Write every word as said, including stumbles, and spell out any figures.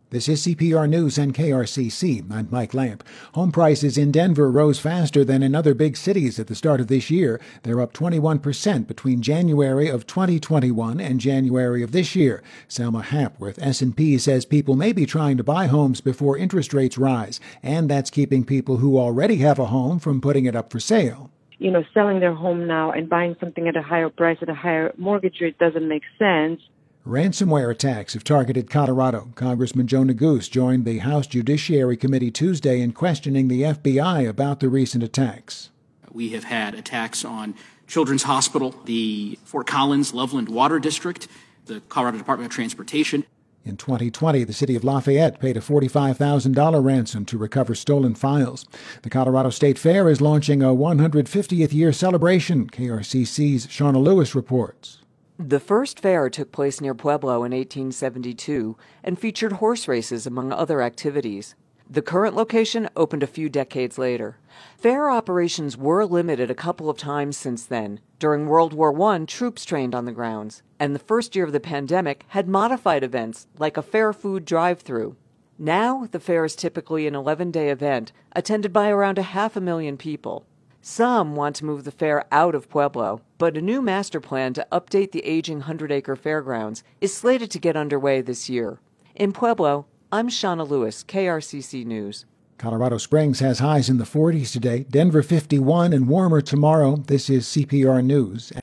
This is C P R News and K R C C. I'm Mike Lamp. Home prices in Denver rose faster than in other big cities at the start of this year. They're up twenty-one percent between January of twenty twenty-one and January of this year. Selma Happ with S and P says people may be trying to buy homes before interest rates rise, and that's keeping people who already have a home from putting it up for sale. You know, selling their home now and buying something at a higher price at a higher mortgage rate doesn't make sense. Ransomware attacks have targeted Colorado. Congressman Joe Neguse joined the House Judiciary Committee Tuesday in questioning the F B I about the recent attacks. We have had attacks on Children's Hospital, the Fort Collins Loveland Water District, the Colorado Department of Transportation. In twenty twenty, the city of Lafayette paid a forty-five thousand dollars ransom to recover stolen files. The Colorado State Fair is launching a one hundred fiftieth year celebration. K R C C's Shauna Lewis reports. The first fair took place near Pueblo in eighteen seventy-two and featured horse races, among other activities. The current location opened a few decades later. Fair operations were limited a couple of times since then. During World War One, troops trained on the grounds, and the first year of the pandemic had modified events like a fair food drive-through. Now, the fair is typically an eleven-day event attended by around a half a million people. Some want to move the fair out of Pueblo, but a new master plan to update the aging hundred-acre fairgrounds is slated to get underway this year. In Pueblo, I'm Shauna Lewis, K R C C News. Colorado Springs has highs in the forties today, Denver fifty-one and warmer tomorrow. This is C P R News.